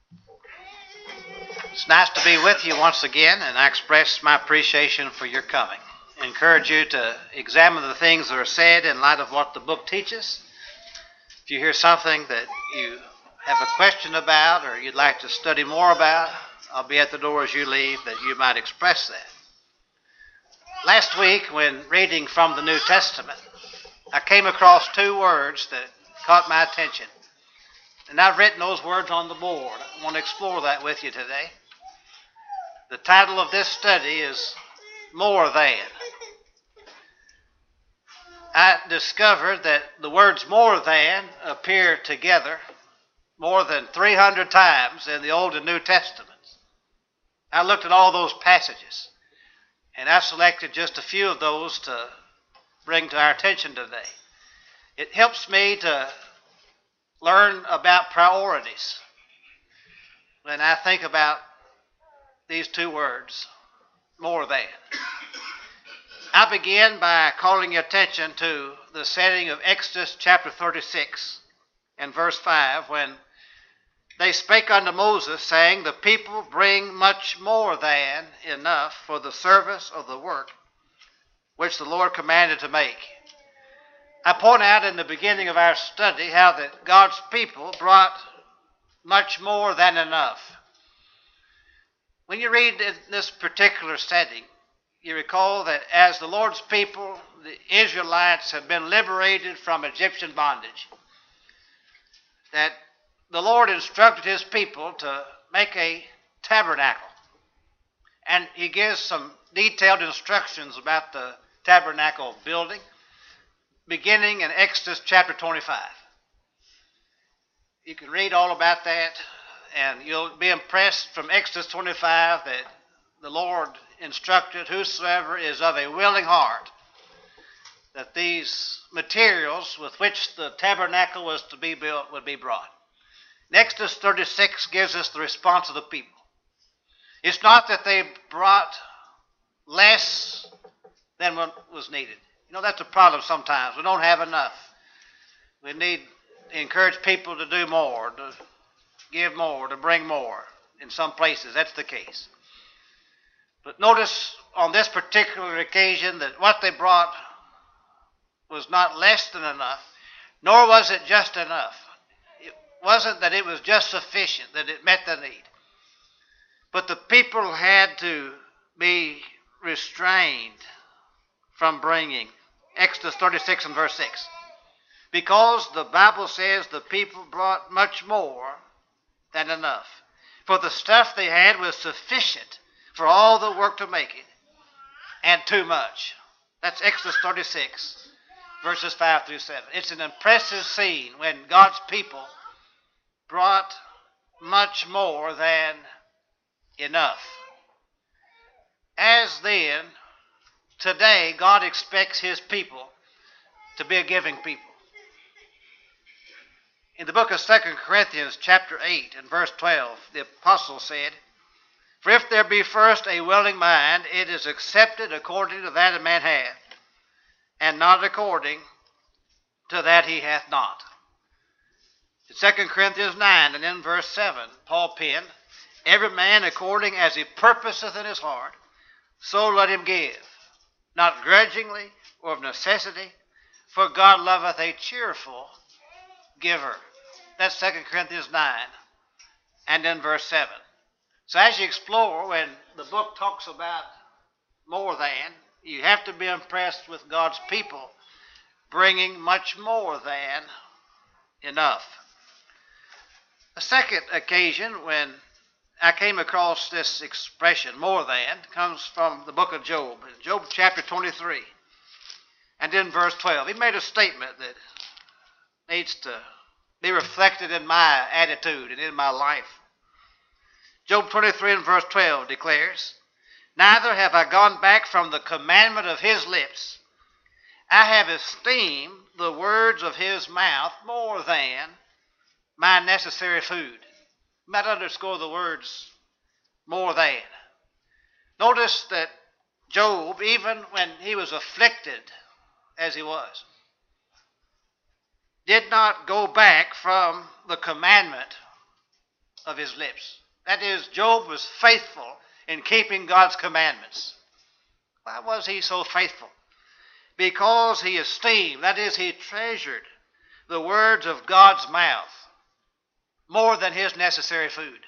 It's nice to be with you once again, and I express my appreciation for your coming. I encourage you to examine the things that are said in light of what the book teaches. If you hear something that you have a question about or you'd like to study more about, I'll be at the door as you leave that you might express that. Last week, when reading from the New Testament, I came across two words that caught my attention. And I've written those words on the board. I want to explore that with you today. The title of this study is More Than. I discovered that the words more than appear together more than 300 times in the Old and New Testaments. I looked at all those passages, and I selected just a few of those to bring to our attention today. It helps me to learn about priorities when I think about these two words, more than. I begin by calling your attention to the setting of Exodus chapter 36 and verse 5, when they spake unto Moses, saying, the people bring much more than enough for the service of the work which the Lord commanded to make. I point out in the beginning of our study how that God's people brought much more than enough. When you read this particular setting, you recall that as the Lord's people, the Israelites, had been liberated from Egyptian bondage, that the Lord instructed his people to make a tabernacle. And he gives some detailed instructions about the tabernacle building, beginning in Exodus chapter 25. You can read all about that, and you'll be impressed from Exodus 25 that the Lord instructed whosoever is of a willing heart that these materials with which the tabernacle was to be built would be brought. Exodus 36 gives us the response of the people. It's not that they brought less than what was needed. You know, that's a problem sometimes. We don't have enough. We need to encourage people to do more, to give more, to bring more. In some places, that's the case. But notice on this particular occasion that what they brought was not less than enough, nor was it just enough. It wasn't that it was just sufficient, that it met the need. But the people had to be restrained from bringing. Exodus 36 and verse 6. Because the Bible says the people brought much more than enough. For the stuff they had was sufficient for all the work to make it, and too much. That's Exodus 36, verses 5 through 7. It's an impressive scene when God's people brought much more than enough. As then, today, God expects his people to be a giving people. In the book of 2 Corinthians chapter 8 and verse 12, the apostle said, for if there be first a willing mind, it is accepted according to that a man hath, and not according to that he hath not. In 2 Corinthians 9 and in verse 7, Paul penned, every man according as he purposeth in his heart, so let him give, not grudgingly or of necessity, for God loveth a cheerful giver. That's 2 Corinthians 9 and in verse 7. So as you explore, when the book talks about more than, you have to be impressed with God's people bringing much more than enough. A second occasion when I came across this expression, more than, comes from the book of Job. In Job chapter 23 and in verse 12. He made a statement that needs to be reflected in my attitude and in my life. Job 23 and verse 12 declares, neither have I gone back from the commandment of his lips. I have esteemed the words of his mouth more than my necessary food. You might underscore the words more than. Notice that Job, even when he was afflicted as he was, did not go back from the commandment of his lips. That is, Job was faithful in keeping God's commandments. Why was he so faithful? Because he esteemed, that is, he treasured the words of God's mouth more than his necessary food.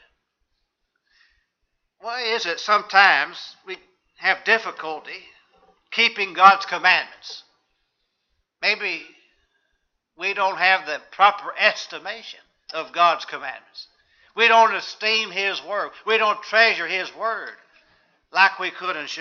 Why is it sometimes we have difficulty keeping God's commandments? Maybe we don't have the proper estimation of God's commandments. We don't esteem his word. We don't treasure his word like we could and should.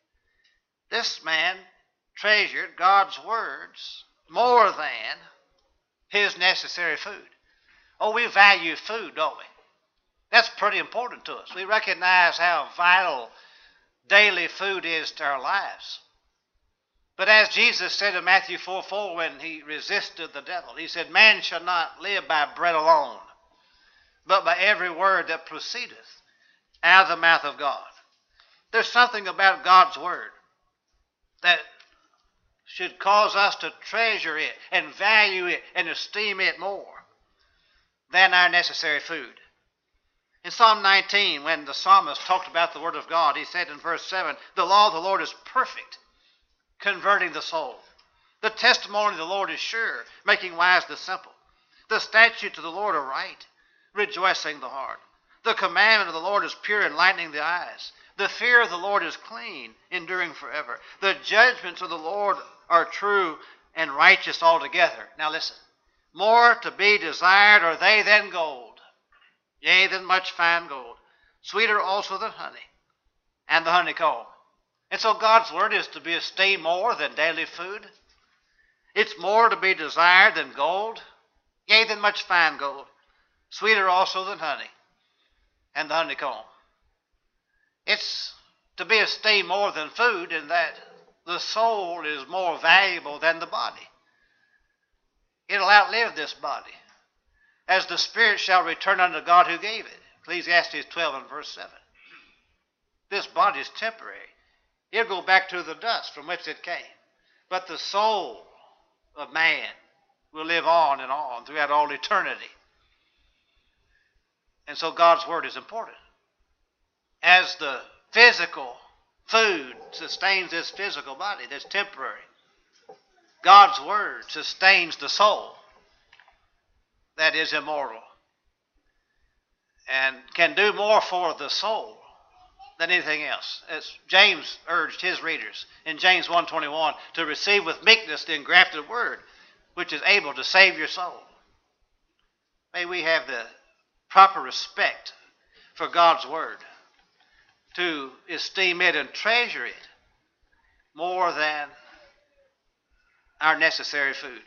This man treasured God's words more than his necessary food. Oh, we value food, don't we? That's pretty important to us. We recognize how vital daily food is to our lives. But as Jesus said in Matthew 4:4 when he resisted the devil, he said, man shall not live by bread alone, but by every word that proceedeth out of the mouth of God. There's something about God's word that should cause us to treasure it and value it and esteem it more than our necessary food. In Psalm 19, when the psalmist talked about the word of God, he said in verse 7, the law of the Lord is perfect, converting the soul. The testimony of the Lord is sure, making wise the simple. The statutes of the Lord are right, rejoicing the heart. The commandment of the Lord is pure, enlightening the eyes. The fear of the Lord is clean, enduring forever. The judgments of the Lord are true and righteous altogether. Now listen. More to be desired are they than gold, yea, than much fine gold. Sweeter also than honey, and the honeycomb. And so God's word is to be esteemed more than daily food. It's more to be desired than gold, yea, than much fine gold. Sweeter also than honey, and the honeycomb. It's to be esteemed more than food in that the soul is more valuable than the body. It'll outlive this body, as the spirit shall return unto God who gave it. Ecclesiastes 12 and verse 7. This body is temporary. It'll go back to the dust from which it came. But the soul of man will live on and on throughout all eternity. And so God's word is important. As the physical food sustains this physical body that's temporary, God's word sustains the soul that is immortal and can do more for the soul than anything else. As James urged his readers in James 1:21 to receive with meekness the engrafted word, which is able to save your soul. May we have the proper respect for God's word, to esteem it and treasure it more than our necessary food.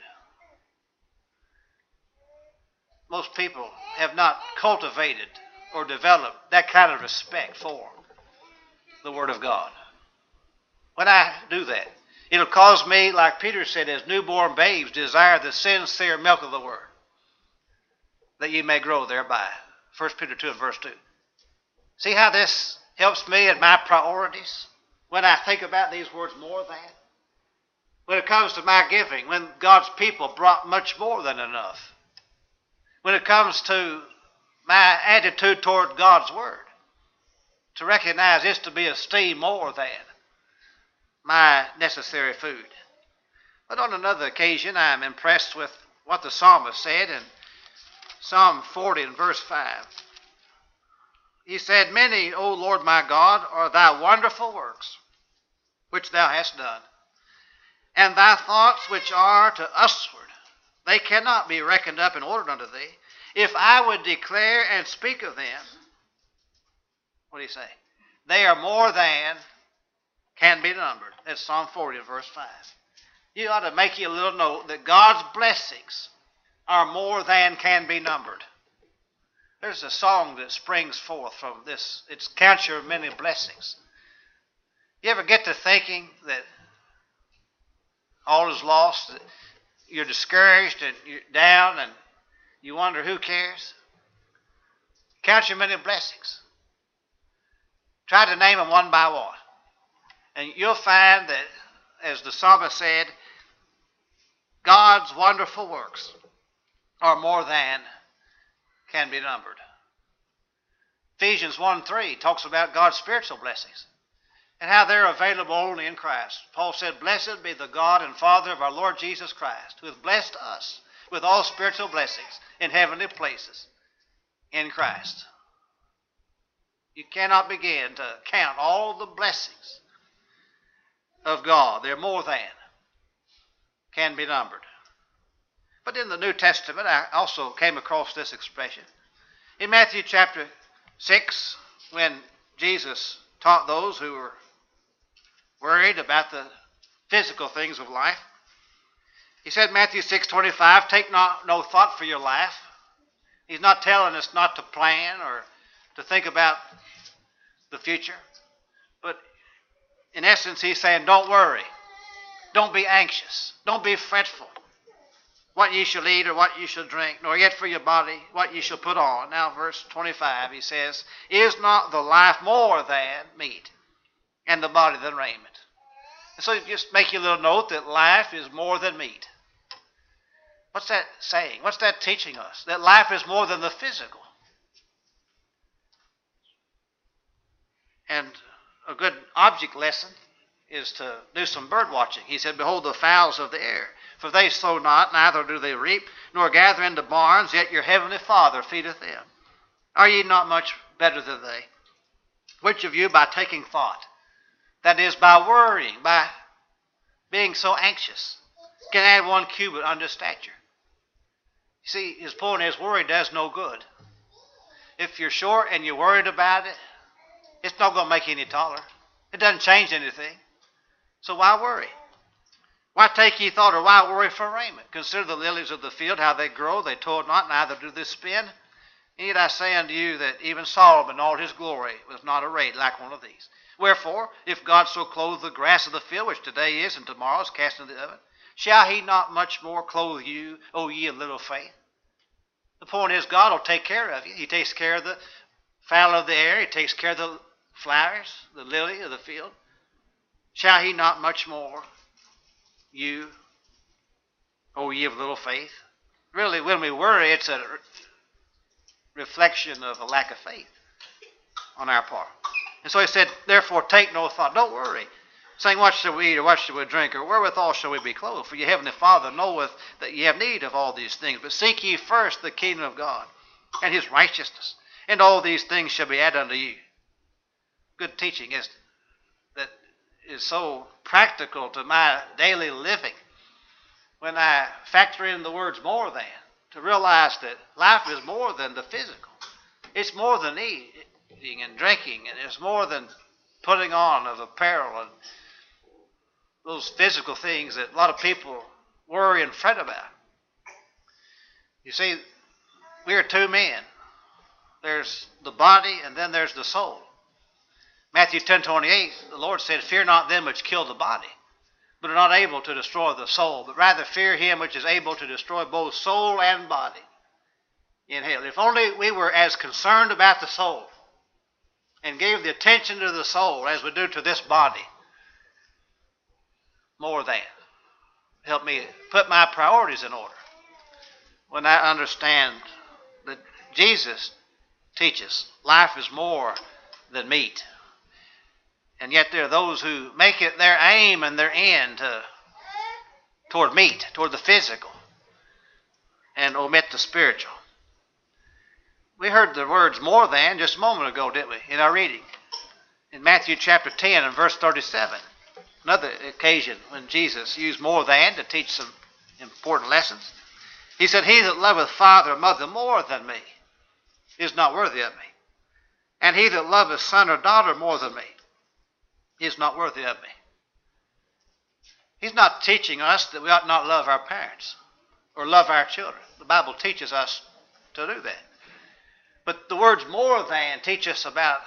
Most people have not cultivated or developed that kind of respect for the Word of God. When I do that, it'll cause me, like Peter said, as newborn babes, desire the sincere milk of the Word, that ye may grow thereby. 1 Peter 2 and verse 2. See how this helps me in my priorities when I think about these words more than? When it comes to my giving, when God's people brought much more than enough. When it comes to my attitude toward God's word, to recognize it's to be esteemed more than my necessary food. But on another occasion, I'm impressed with what the psalmist said in Psalm 40 and verse 5. He said, many, O Lord my God, are thy wonderful works, which thou hast done. And thy thoughts which are to usward, they cannot be reckoned up and ordered unto thee. If I would declare and speak of them, what do you say? They are more than can be numbered. That's Psalm 40 verse 5. You ought to make you a little note that God's blessings are more than can be numbered. There's a song that springs forth from this. It's Count Your Many Blessings. You ever get to thinking that all is lost, that you're discouraged and you're down and you wonder who cares? Count your many blessings. Try to name them one by one. And you'll find that, as the psalmist said, God's wonderful works are more than can be numbered. Ephesians 1:3 talks about God's spiritual blessings and how they're available only in Christ. Paul said, "Blessed be the God and Father of our Lord Jesus Christ, who has blessed us with all spiritual blessings in heavenly places in Christ." You cannot begin to count all the blessings of God. They're more than can be numbered. But in the New Testament, I also came across this expression. In Matthew chapter 6, when Jesus taught those who were worried about the physical things of life, he said, Matthew 6:25, "Take no thought for your life." He's not telling us not to plan or to think about the future. But in essence, he's saying, don't worry. Don't be anxious. Don't be fretful. What ye shall eat or what ye shall drink, nor yet for your body what ye shall put on. Now verse 25, he says, "Is not the life more than meat, and the body than raiment?" And so just make you a little note that life is more than meat. What's that saying? What's that teaching us? That life is more than the physical. And a good object lesson is to do some bird watching. He said, "Behold the fowls of the air, for they sow not, neither do they reap, nor gather into barns, yet your heavenly Father feedeth them. Are ye not much better than they? Which of you by taking thought," that is, by worrying, by being so anxious, "can add 1 cubit unto stature?" You see, his point is worry does no good. If you're short and you're worried about it, it's not going to make you any taller. It doesn't change anything. So why worry? "Why take ye thought, or why worry for raiment? Consider the lilies of the field, how they grow. They toil not, neither do they spin. And yet I say unto you that even Solomon in all his glory was not arrayed like one of these. Wherefore, if God so clothe the grass of the field, which today is and tomorrow is cast into the oven, shall he not much more clothe you, O ye of little faith?" The point is, God will take care of you. He takes care of the fowl of the air. He takes care of the flowers, the lily of the field. Shall he not much more you, O ye of little faith? Really, when we worry, it's a reflection of a lack of faith on our part. And so he said, "Therefore take no thought." Don't worry, saying, "What shall we eat, or what shall we drink, or wherewithal shall we be clothed? For your heavenly Father knoweth that ye have need of all these things. But seek ye first the kingdom of God and his righteousness, and all these things shall be added unto you." Good teaching is so practical to my daily living when I factor in the words "more than," to realize that life is more than the physical. It's more than eating and drinking, and it's more than putting on of apparel and those physical things that a lot of people worry and fret about. You see, we are two men. There's the body and then there's the soul. Matthew 10:28, the Lord said, "Fear not them which kill the body, but are not able to destroy the soul, but rather fear him which is able to destroy both soul and body in hell." If only we were as concerned about the soul and gave the attention to the soul as we do to this body. More than. Help me put my priorities in order when I understand that Jesus teaches life is more than meat. And yet there are those who make it their aim and their end toward meat, toward the physical, and omit the spiritual. We heard the words "more than" just a moment ago, didn't we, in our reading? In Matthew chapter 10 and verse 37. Another occasion when Jesus used "more than" to teach some important lessons. He said, "He that loveth father or mother more than me is not worthy of me. And he that loveth son or daughter more than me is not worthy of me." He's not teaching us that we ought not love our parents or love our children. The Bible teaches us to do that. But the words "more than" teach us about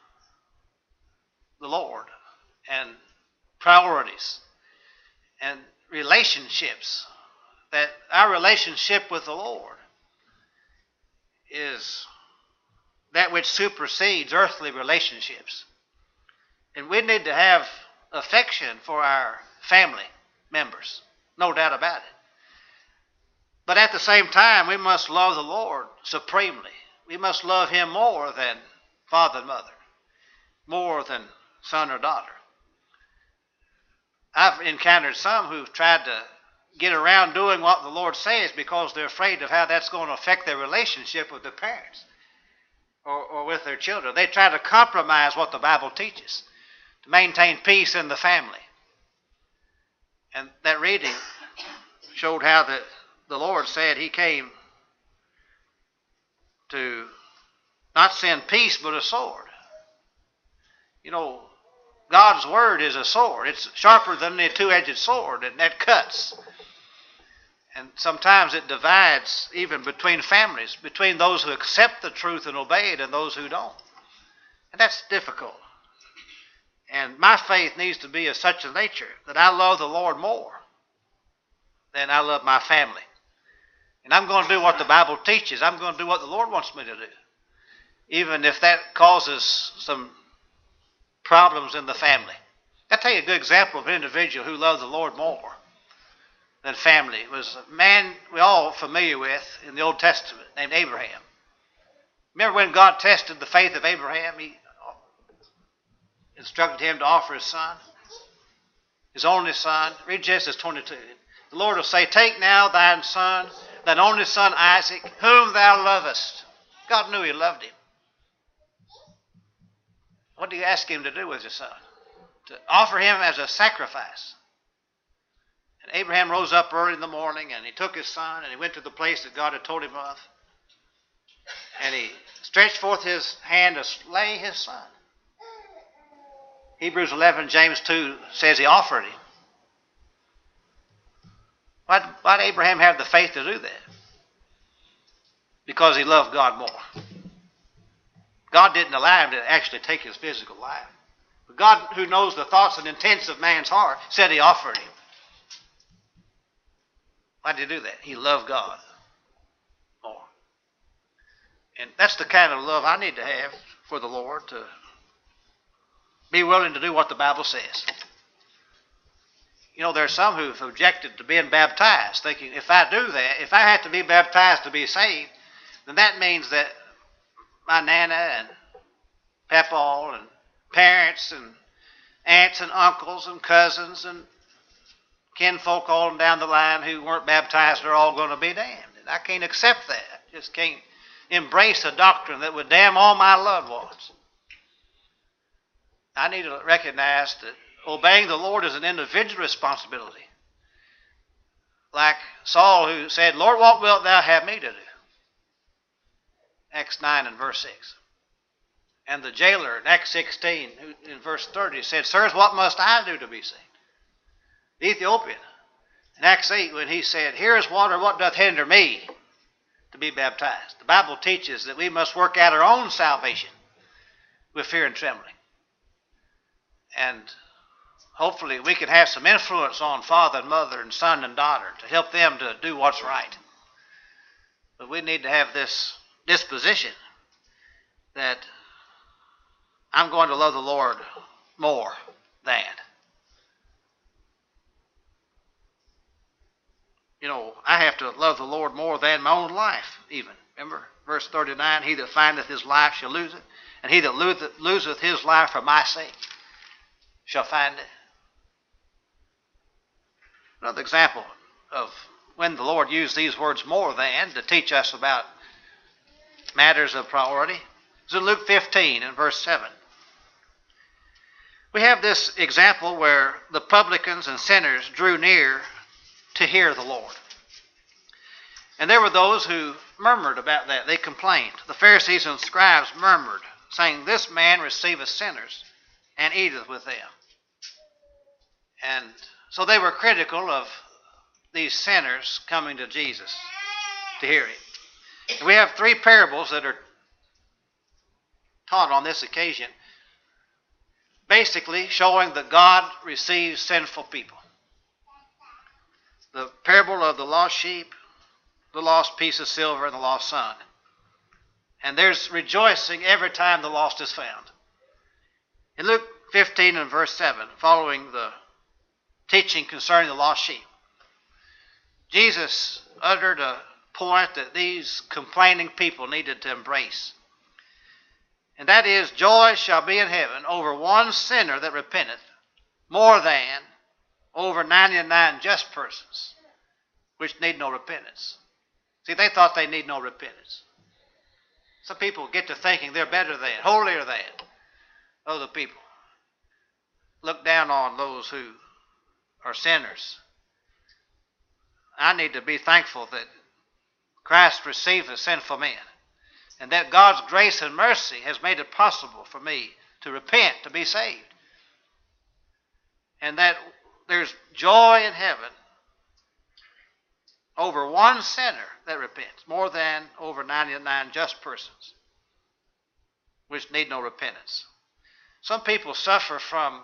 the Lord and priorities and relationships. That our relationship with the Lord is that which supersedes earthly relationships. And we need to have affection for our family members, no doubt about it. But at the same time, we must love the Lord supremely. We must love him more than father and mother, more than son or daughter. I've encountered some who've tried to get around doing what the Lord says because they're afraid of how that's going to affect their relationship with their parents or with their children. They try to compromise what the Bible teaches to maintain peace in the family. And that reading showed how the Lord said he came to not send peace but a sword. You know, God's word is a sword. It's sharper than a two-edged sword, and that cuts. And sometimes it divides even between families, between those who accept the truth and obey it and those who don't. And that's difficult. And my faith needs to be of such a nature that I love the Lord more than I love my family. And I'm going to do what the Bible teaches. I'm going to do what the Lord wants me to do, even if that causes some problems in the family. I'll tell you a good example of an individual who loved the Lord more than family. It was a man we're all familiar with in the Old Testament named Abraham. Remember when God tested the faith of Abraham? He instructed him to offer his son, his only son. Read Genesis 22. The Lord will say, "Take now thine son, thine only son Isaac, whom thou lovest." God knew he loved him. What do you ask him to do with your son? To offer him as a sacrifice. And Abraham rose up early in the morning, and he took his son, and he went to the place that God had told him of. And he stretched forth his hand to slay his son. Hebrews 11, James 2 says he offered him. Why did Abraham have the faith to do that? Because he loved God more. God didn't allow him to actually take his physical life. But God, who knows the thoughts and intents of man's heart, said he offered him. Why did he do that? He loved God more. And that's the kind of love I need to have for the Lord, to be willing to do what the Bible says. You know, there are some who've objected to being baptized, thinking if I do that, if I have to be baptized to be saved, then that means that my Nana and Papaw and parents and aunts and uncles and cousins and kinfolk all down the line who weren't baptized are all going to be damned. And I can't accept that. I just can't embrace a doctrine that would damn all my loved ones. I need to recognize that obeying the Lord is an individual responsibility. Like Saul, who said, "Lord, what wilt thou have me to do?" Acts 9 and verse 6. And the jailer in Acts 16, who in verse 30, said, "Sirs, what must I do to be saved?" The Ethiopian in Acts 8, when he said, "Here is water, what doth hinder me to be baptized?" The Bible teaches that we must work out our own salvation with fear and trembling. And hopefully we can have some influence on father and mother and son and daughter to help them to do what's right. But we need to have this disposition that I'm going to love the Lord more than. You know, I have to love the Lord more than my own life even. Remember verse 39, "He that findeth his life shall lose it, and he that loseth his life for my sake shall find it." Another example of when the Lord used these words "more than" to teach us about matters of priority is in Luke 15 and verse 7. We have this example where the publicans and sinners drew near to hear the Lord. And there were those who murmured about that. They complained. The Pharisees and scribes murmured, saying, "This man receiveth sinners and eateth with them." And so they were critical of these sinners coming to Jesus to hear him. And we have three parables that are taught on this occasion, basically showing that God receives sinful people. The parable of the lost sheep, the lost piece of silver, and the lost son. And there's rejoicing every time the lost is found. In Luke 15 and verse 7, following the teaching concerning the lost sheep, Jesus uttered a point that these complaining people needed to embrace. And that is, joy shall be in heaven over one sinner that repenteth, more than over 99 just persons, which need no repentance. See, they thought they need no repentance. Some people get to thinking they're better than, holier than other people. Look down on those who are sinners. I need to be thankful that Christ received a sinful man, and that God's grace and mercy has made it possible for me to repent, to be saved. And that there's joy in heaven over one sinner that repents, more than over 99 just persons, which need no repentance. Some people suffer from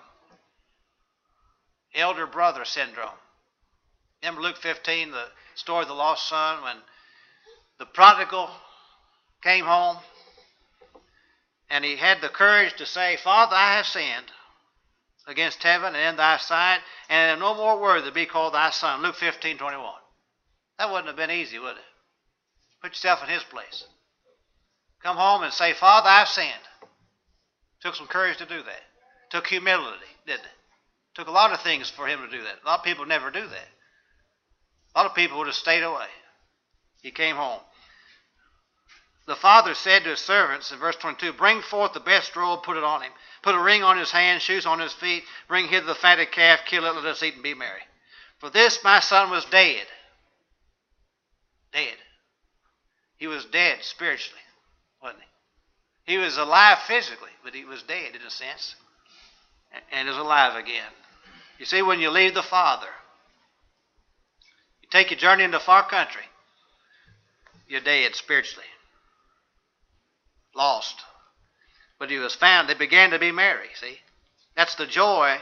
elder brother syndrome. Remember Luke 15, the story of the lost son, when the prodigal came home and he had the courage to say, Father, I have sinned against heaven and in thy sight, and am no more worthy to be called thy son. Luke 15:21. That wouldn't have been easy, would it? Put yourself in his place. Come home and say, Father, I've sinned. Took some courage to do that. Took humility, didn't it? Took a lot of things for him to do that. A lot of people never do that. A lot of people would have stayed away. He came home. The father said to his servants in verse 22, bring forth the best robe, put it on him. Put a ring on his hand, shoes on his feet. Bring hither the fatted calf, kill it, let us eat and be merry. For this my son was dead. Dead. He was dead spiritually, wasn't he? He was alive physically, but he was dead in a sense, and is alive again. You see, when you leave the Father, you take your journey into a far country, you're dead spiritually. Lost. But he was found. They began to be merry, see? That's the joy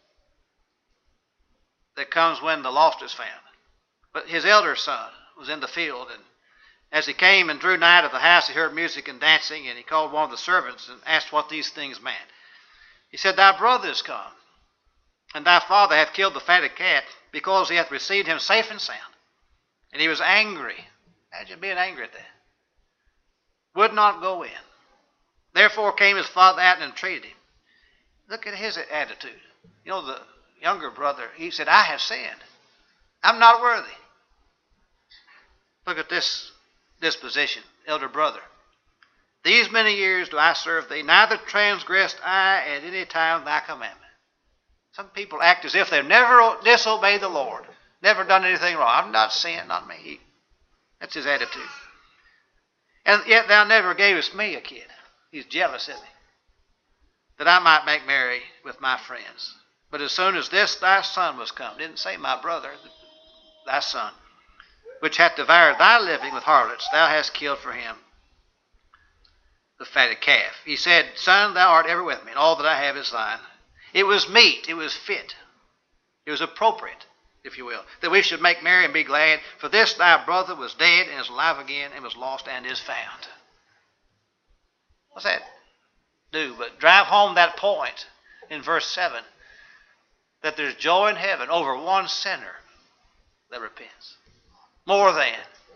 that comes when the lost is found. But his elder son was in the field, and as he came and drew nigh to the house, he heard music and dancing, and he called one of the servants and asked what these things meant. He said, thy brother is come, and thy father hath killed the fatted calf, because he hath received him safe and sound. And he was angry. Imagine being angry at that. Would not go in. Therefore came his father out and entreated him. Look at his attitude. You know, the younger brother, he said, I have sinned. I'm not worthy. Look at this disposition, elder brother. These many years do I serve thee, neither transgressed I at any time thy commandment. Some people act as if they've never disobeyed the Lord, never done anything wrong. I've not sinned, not me. That's his attitude. And yet thou never gavest me a kid. He's jealous, isn't he? That I might make merry with my friends. But as soon as this thy son was come, didn't say my brother, thy son, which hath devoured thy living with harlots, thou hast killed for him the fatted calf. He said, son, thou art ever with me, and all that I have is thine. It was meet, it was fit, it was appropriate, if you will, that we should make merry and be glad. For this thy brother was dead and is alive again, and was lost and is found. What's that do? But drive home that point in verse 7, that there's joy in heaven over one sinner that repents, more than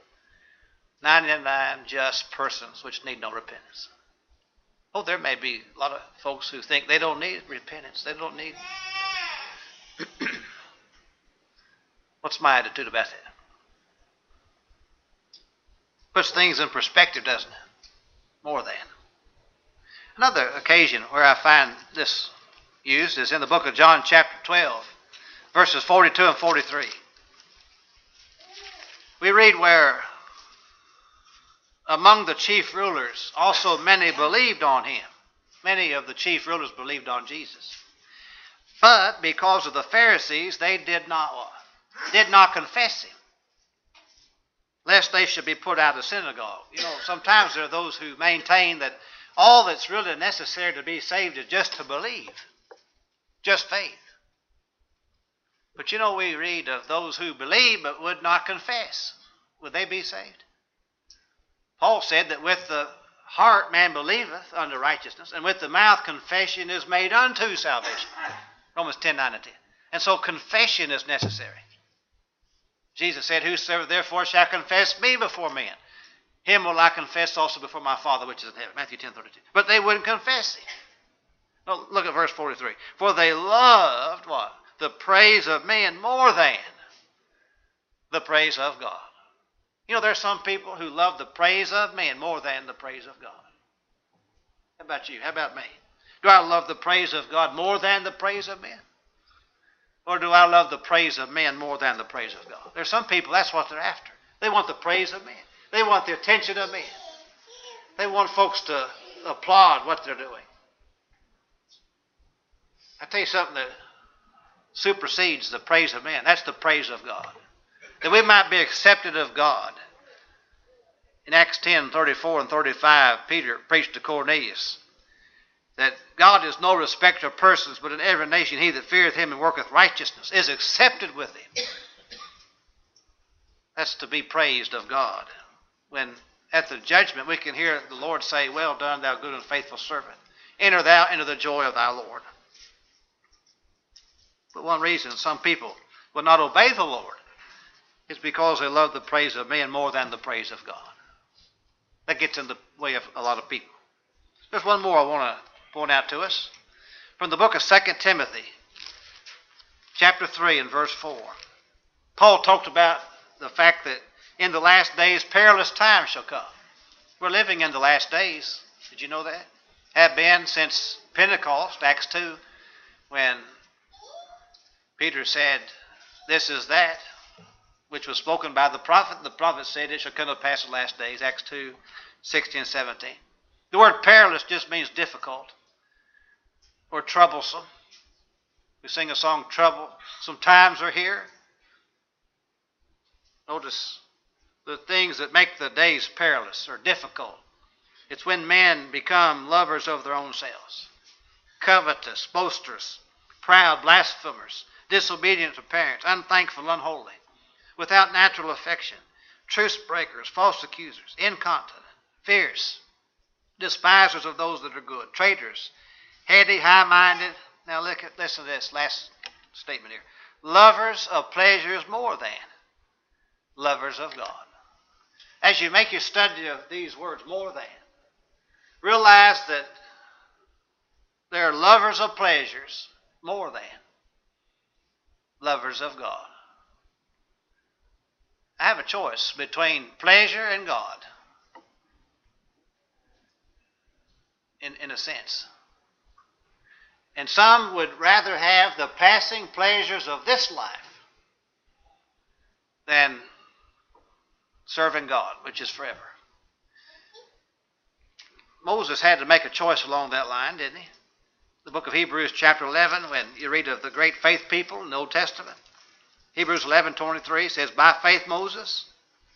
99 just persons which need no repentance. Oh, there may be a lot of folks who think they don't need repentance. They don't need... What's my attitude about that? Puts things in perspective, doesn't it? More than. Another occasion where I find this used is in the book of John chapter 12, verses 42 and 43. We read where among the chief rulers also many believed on him. Many of the chief rulers believed on Jesus. But because of the Pharisees, they did not confess him, lest they should be put out of the synagogue. You know, sometimes there are those who maintain that all that's really necessary to be saved is just to believe, just faith. But you know, we read of those who believe but would not confess. Would they be saved? Paul said that with the heart man believeth unto righteousness, and with the mouth confession is made unto salvation. Romans 10, 9 and 10. And so confession is necessary. Jesus said, whosoever therefore shall confess me before men. Him will I confess also before my Father which is in heaven. Matthew 10:32. But they wouldn't confess him. No, look at verse 43. For they loved what? The praise of men more than the praise of God. You know, there's some people who love the praise of men more than the praise of God. How about you? How about me? Do I love the praise of God more than the praise of men? Or do I love the praise of men more than the praise of God? There's some people, that's what they're after. They want the praise of men. They want the attention of men. They want folks to applaud what they're doing. I tell you something that supersedes the praise of man. That's the praise of God. That we might be accepted of God. In Acts 10:34 and 35, Peter preached to Cornelius that God is no respecter of persons, but in every nation he that feareth him and worketh righteousness is accepted with him. That's to be praised of God. When at the judgment we can hear the Lord say, well done, thou good and faithful servant. Enter thou into the joy of thy Lord. But one reason some people will not obey the Lord is because they love the praise of men more than the praise of God. That gets in the way of a lot of people. There's one more I want to point out to us. From the book of 2 Timothy, chapter 3 and verse 4. Paul talked about the fact that in the last days perilous times shall come. We're living in the last days. Did you know that? Have been since Pentecost, Acts 2, when Peter said, this is that which was spoken by the prophet. The prophet said it shall come to pass in the last days, Acts 2, 16 and 17. The word perilous just means difficult or troublesome. We sing a song, Trouble. Some times are here. Notice the things that make the days perilous or difficult. It's when men become lovers of their own selves, covetous, boasters, proud, blasphemers, disobedient to parents, unthankful, unholy, without natural affection, truce breakers, false accusers, incontinent, fierce, despisers of those that are good, traitors, heady, high-minded. Now listen to this last statement here. Lovers of pleasures more than lovers of God. As you make your study of these words, more than, realize that there are lovers of pleasures more than lovers of God. I have a choice between pleasure and God, in a sense. And some would rather have the passing pleasures of this life than serving God, which is forever. Moses had to make a choice along that line, didn't he? The book of Hebrews chapter 11, when you read of the great faith people in the Old Testament, Hebrews 11:23 says, by faith Moses.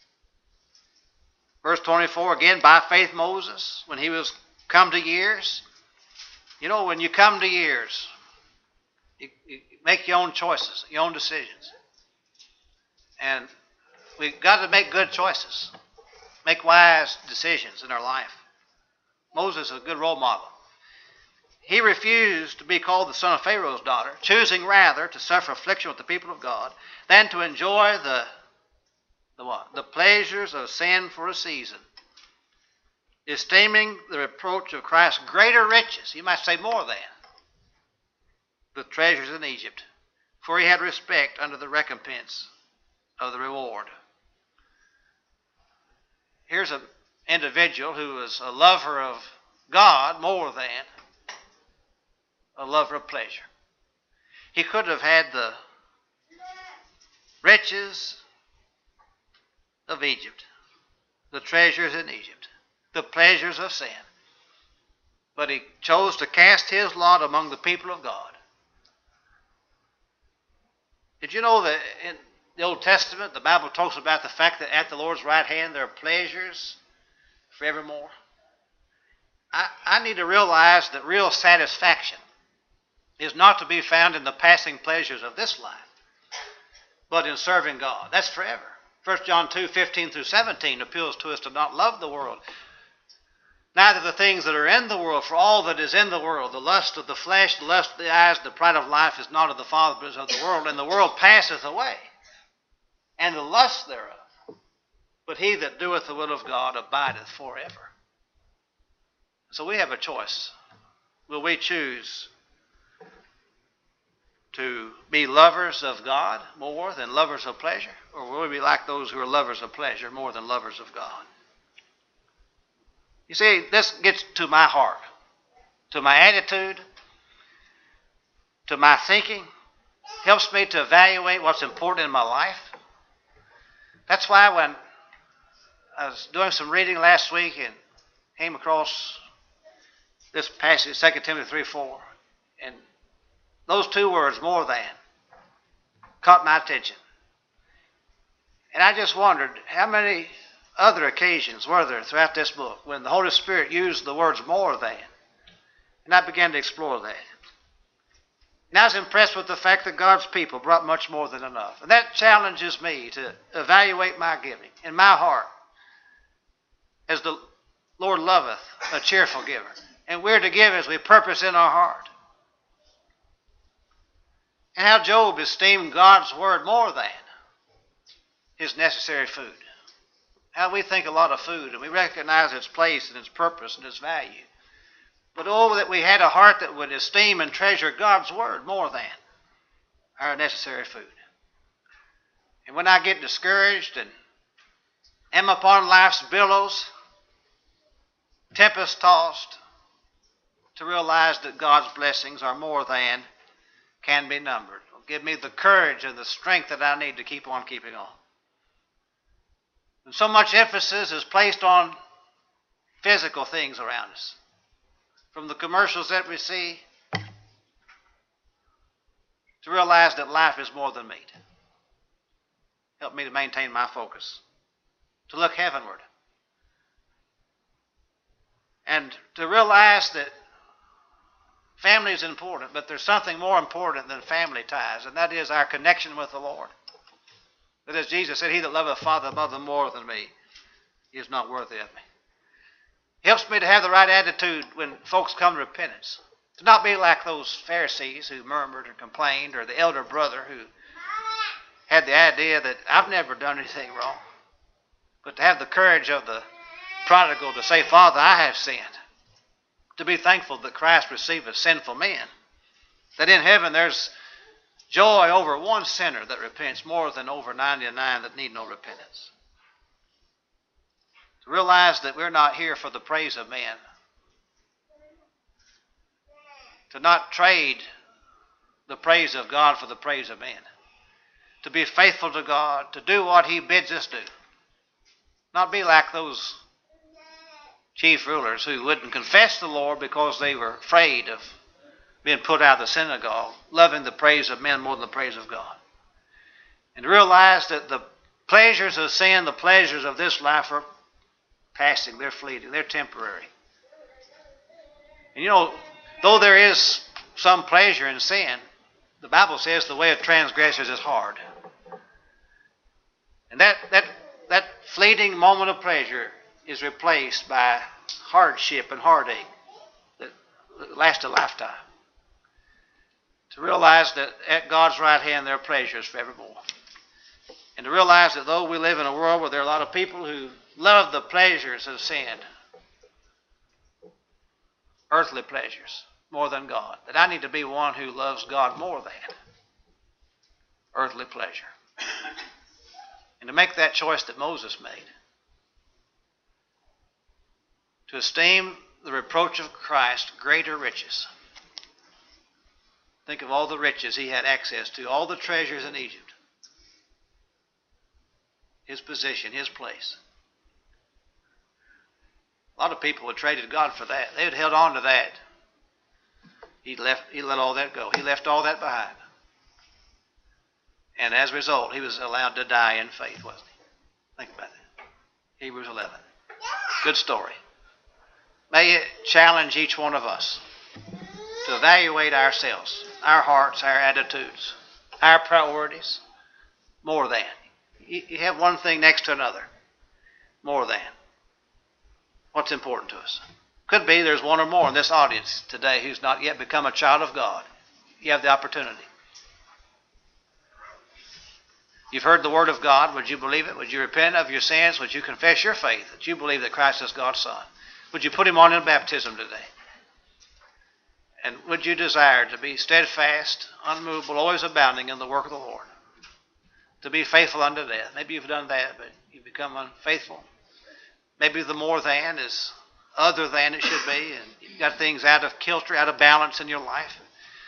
Verse 24 again, by faith Moses, when he was come to years. You know, when you come to years, you make your own choices, your own decisions. And we've got to make good choices, make wise decisions in our life. Moses is a good role model. He refused to be called the son of Pharaoh's daughter, choosing rather to suffer affliction with the people of God than to enjoy the pleasures of sin for a season, esteeming the reproach of Christ greater riches, you might say more than, the treasures in Egypt, for he had respect unto the recompense of the reward. Here's an individual who was a lover of God more than a lover of pleasure. He could have had the riches of Egypt, the treasures in Egypt, the pleasures of sin. But he chose to cast his lot among the people of God. Did you know that in the Old Testament, the Bible talks about the fact that at the Lord's right hand there are pleasures forevermore? I need to realize that real satisfaction is not to be found in the passing pleasures of this life, but in serving God. That's forever. 1 John 2:15 through 17 appeals to us to not love the world, neither the things that are in the world, for all that is in the world, the lust of the flesh, the lust of the eyes, the pride of life is not of the Father, but is of the world, and the world passeth away, and the lust thereof. but he that doeth the will of God abideth forever. So we have a choice. Will we choose to be lovers of God more than lovers of pleasure? Or will we be like those who are lovers of pleasure more than lovers of God? You see, this gets to my heart, to my attitude, to my thinking, helps me to evaluate what's important in my life. That's why when I was doing some reading last week and came across this passage, 2 Timothy 3:4, and those two words, more than, caught my attention. And I just wondered, how many other occasions were there throughout this book when the Holy Spirit used the words more than? And I began to explore that. And I was impressed with the fact that God's people brought much more than enough. And that challenges me to evaluate my giving in my heart, as the Lord loveth a cheerful giver. And we're to give as we purpose in our heart. And how Job esteemed God's word more than his necessary food. How we think a lot of food, and we recognize its place and its purpose and its value. But oh, that we had a heart that would esteem and treasure God's word more than our necessary food. And when I get discouraged and am upon life's billows, tempest-tossed, to realize that God's blessings are more than can be numbered. It'll give me the courage and the strength that I need to keep on keeping on. And so much emphasis is placed on physical things around us. From the commercials that we see, to realize that life is more than meat. Help me to maintain my focus, to look heavenward, and to realize that family is important, but there's something more important than family ties, and that is our connection with the Lord. That as Jesus said, he that loveth father and mother more than me is not worthy of me. It helps me to have the right attitude when folks come to repentance. To not be like those Pharisees who murmured and complained, or the elder brother who had the idea that I've never done anything wrong. But to have the courage of the prodigal to say, Father, I have sinned. To be thankful that Christ receiveth sinful men. That in heaven there's joy over one sinner that repents more than over 99 that need no repentance. To realize that we're not here for the praise of men. To not trade the praise of God for the praise of men. To be faithful to God, to do what he bids us do. Not be like those chief rulers who wouldn't confess the Lord because they were afraid of being put out of the synagogue, loving the praise of men more than the praise of God. And to realize that the pleasures of sin, the pleasures of this life are passing, they're fleeting, they're temporary. And you know, though there is some pleasure in sin, the Bible says the way of transgressors is hard. And that fleeting moment of pleasure is replaced by hardship and heartache that lasts a lifetime. To realize that at God's right hand there are pleasures forevermore. And to realize that though we live in a world where there are a lot of people who love the pleasures of sin, earthly pleasures, more than God, that I need to be one who loves God more than earthly pleasure. And to make that choice that Moses made. To esteem the reproach of Christ greater riches. Think of all the riches he had access to, all the treasures in Egypt. His position, his place. A lot of people had traded God for that. They had held on to that. He let all that go. He left all that behind. And as a result, he was allowed to die in faith, wasn't he? Think about that. Hebrews 11. Good story. May it challenge each one of us to evaluate ourselves, our hearts, our attitudes, our priorities, more than. You have one thing next to another. More than. What's important to us? Could be there's one or more in this audience today who's not yet become a child of God. You have the opportunity. You've heard the word of God. Would you believe it? Would you repent of your sins? Would you confess your faith that you believe that Christ is God's Son? Would you put him on in baptism today? And would you desire to be steadfast, unmovable, always abounding in the work of the Lord? To be faithful unto death. Maybe you've done that, but you've become unfaithful. Maybe the more than is other than it should be, and you've got things out of kilter, out of balance in your life.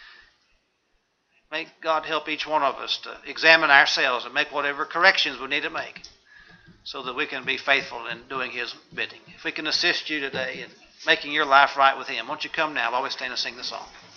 May God help each one of us to examine ourselves and make whatever corrections we need to make so that we can be faithful in doing his bidding. If we can assist you today in making your life right with him, won't you come now while we stand and sing the song?